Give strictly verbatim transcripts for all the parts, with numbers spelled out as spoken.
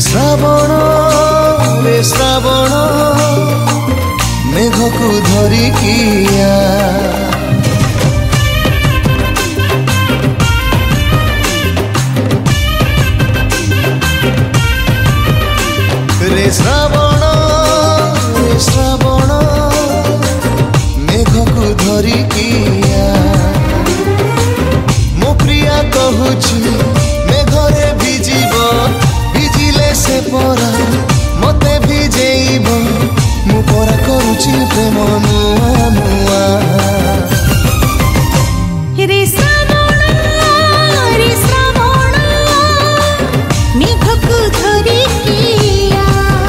श्रावण रे श्रावण मेघ को धरिकिया रे श्रावण रे श्रावण मेघ को धरिकिया मो प्रिया कहूची मेघरे भिजिब भिजिले से परा मते भिजेइब मु परा करूची प्रेम नुआ नुआ रे श्रावण रे श्रावण मेघ को धरिकिया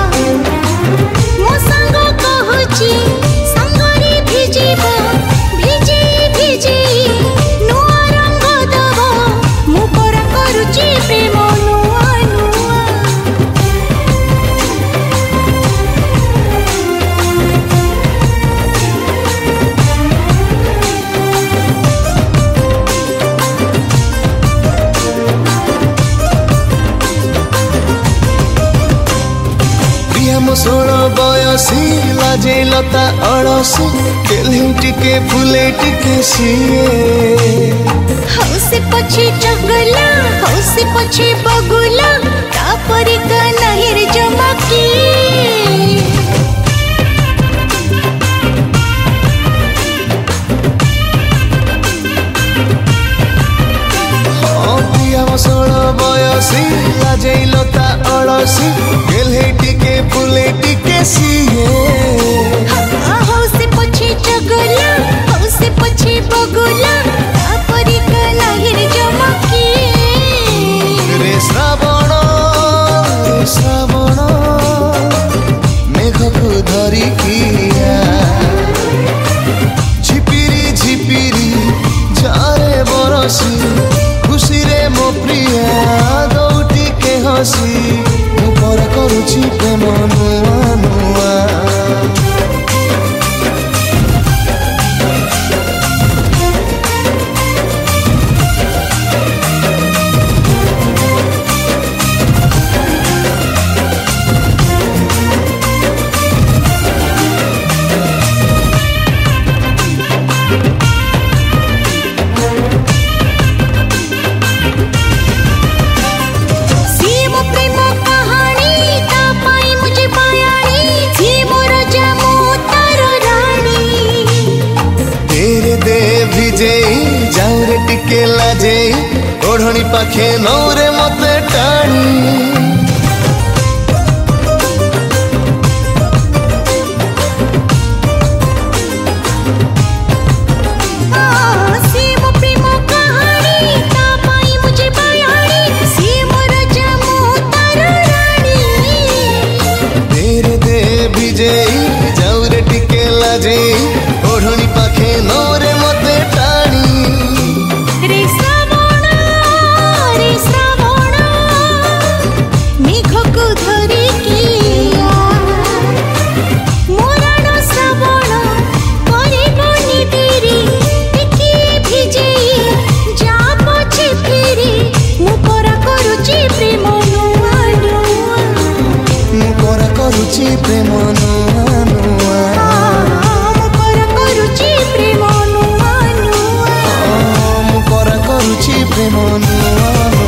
मो संग कहूची संगरे भिजिब भिजे भिजे नुआ रंग दब मु परा करूची प्रेम नुआ नुआ मो षोल बयसी लाजे लता अड़सी केल्हे टिके फुले टिके सिए हौसे पछे चगला हौसे पछे बगुला तापरे का नहिर जमकी मो षोल बयसी लाजे लता अड़सी केल्हे टिके फुले टिके सिए हौसे पछे चगला हौसे पछे बगुला तापरे का नहिर जमकी रे श्रावण रे श्रावण मेघ को धरिकिया झिपिरी झिपिरी जारे बरसी खुशी रे मो प्रिया दौटी के हसी मु पर करूची प्रेम नुआ नुआ जाऊरे टिके लाजे ओढ़नी पाखे नौरे मते टाणी तेरे दे भिजे जाऊरे टिके लाजे ओढ़नी पाखे नौरे मते टाणी रे श्रावण रे श्रावण मेघ को धरिकिया मोराण श्रावण करबनी तेरी टिके भिजे जा पछे फेरी मु परा करूची प्रेम नुआ नुआ मु परा करूची प्रेम नुआ नुआ मु परा करूची प्रेम नुआ नुआ मु परा करूची प्रेम नुआ